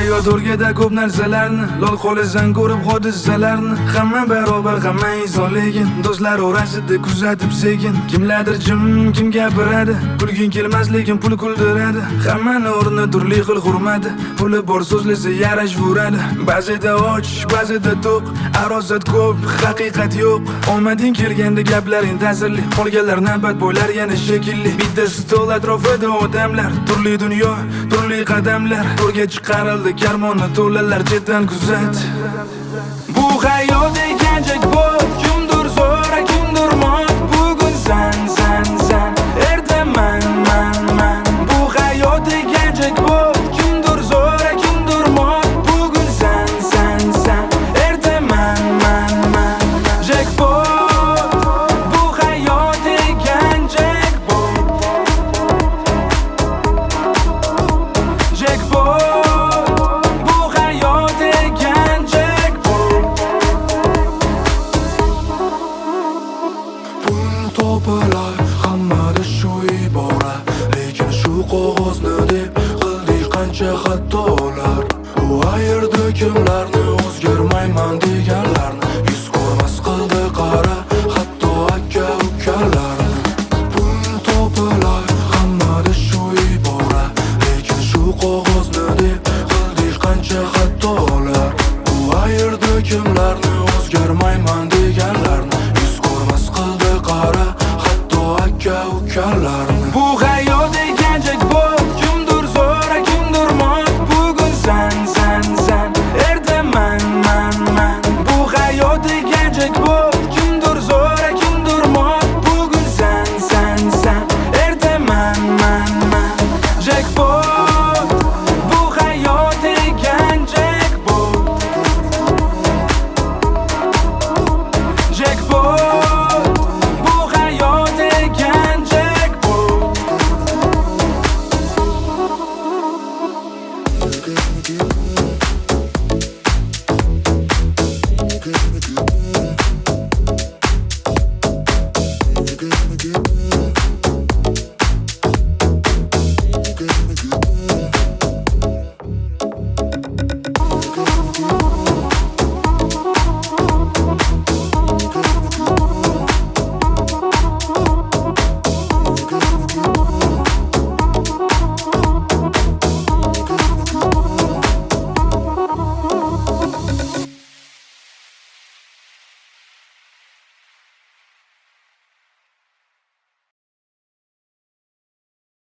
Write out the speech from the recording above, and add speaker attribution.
Speaker 1: hayot o'rgada ko'p narsalarni, lol qo'lisan ko'rib hodisalarni. Hamma barobar, hamma inson lekin do'stlar orasida kuzatib sekin. Kimlardir jim, kim gapiradi, kulging kelmas lekin pul kuldiradi. Hammani o'rni turli xil hurmati, puli bor so'zlasa yarashveradi. Ba'zida och, ba'zida to'q, arosat ko'p, haqiqat yo'q. Omading kelganda gaplaring ta'sirli, qolganlar navbat bo'lar yana shekilli. Bitta stol atrofida odamlar, turli dunyo, turli qadamlar. To'rga chiqarildi karmonni to'lalar chetdan kuzat. Bu hayot ekanjak bo'l, kimdir zo'r, kimdir mot. Bugun san, erta man. Bu hayot ekanjak bo'l, kimdir zo'r, kimdir mot. Bugun san, erta man. Jackpot, bu hayot ekan jackpot. Jackpot, bu hayot ekan jackpot. Pul topilar, hammada shu ibora, lekin shu qog'ozni deb qildik qancha